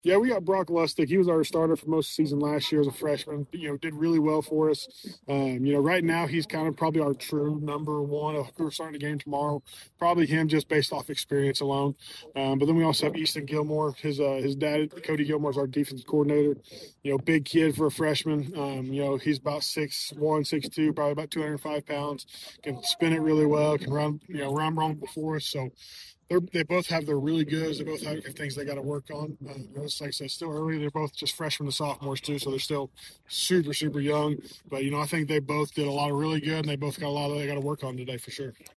Yeah, we got Brock Lustig. He was our starter for most of the season last year as a freshman. Did really well for us. Right now he's kind of probably our true number one. We're starting the game tomorrow. Probably him just based off experience alone. But then we also have Easton Gilmore. His dad, Cody Gilmore's our defensive coordinator. Big kid for a freshman. He's about 6'1", 6'2", probably about 205 pounds. Can spin it really well. Can run wrong before us. So they both have their really goods. They both have things they got to work on. It's like I said, still early. They're both just freshmen to sophomores too, so they're still super, super young. But I think they both did a lot of really good, and they both got a lot that they got to work on today for sure.